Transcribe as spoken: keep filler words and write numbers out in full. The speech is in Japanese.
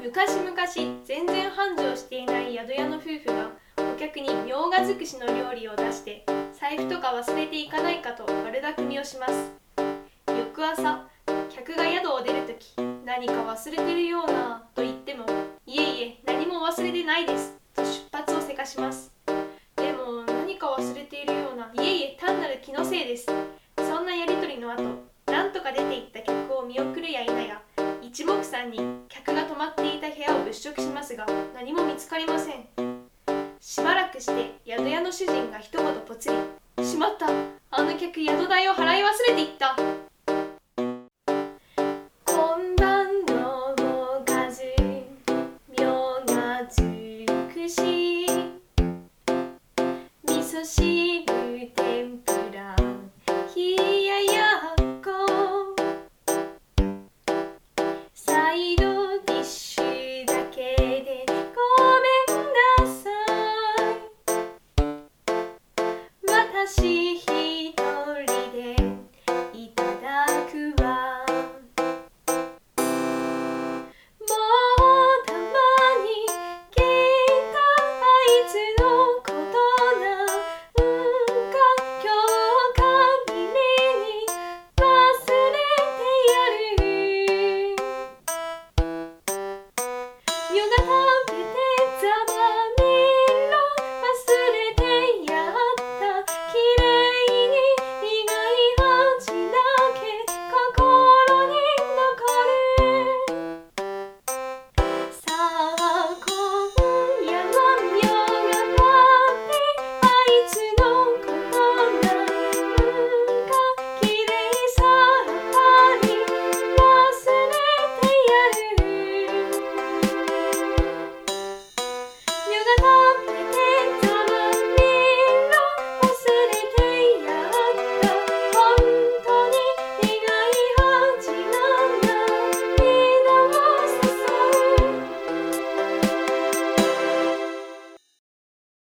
昔々全然繁盛していない宿屋の夫婦がお客にみょうが尽くしの料理を出して、財布とか忘れていかないかと悪巧みをします。翌朝、客が宿を出るとき、何か忘れてるようなと言っても、いえいえ何も忘れてないですと出発をせかします。でも何か忘れているような、いえいえ単なる気のせいです。そんなやりとりの後、なんとか出て行った客を見送るや否や、一目散に客が泊まっていた部屋を物色しますが、何も見つかりません。しばらくして宿屋の主人が一言ぽつり、しまった、あの客宿代を払い忘れていった。今晩のおかず、みょうが尽くし、味噌汁天ぷら冷ややっこ、サイドディッシュだけでごめんなさい、私一人でいただくわ。もうたまに聞いたあいつのことなんか今日限りに忘れてやる。夕方